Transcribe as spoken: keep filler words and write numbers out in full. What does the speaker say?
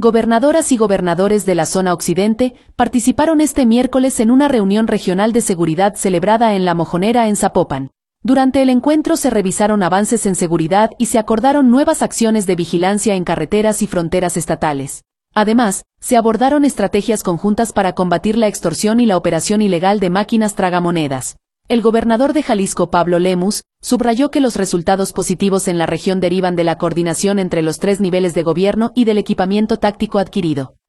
Gobernadoras y gobernadores de la zona occidente participaron este miércoles en una reunión regional de seguridad celebrada en La Mojonera en Zapopan. Durante el encuentro se revisaron avances en seguridad y se acordaron nuevas acciones de vigilancia en carreteras y fronteras estatales. Además, se abordaron estrategias conjuntas para combatir la extorsión y la operación ilegal de máquinas tragamonedas. El gobernador de Jalisco, Pablo Lemus, subrayó que los resultados positivos en la región derivan de la coordinación entre los tres niveles de gobierno y del equipamiento táctico adquirido.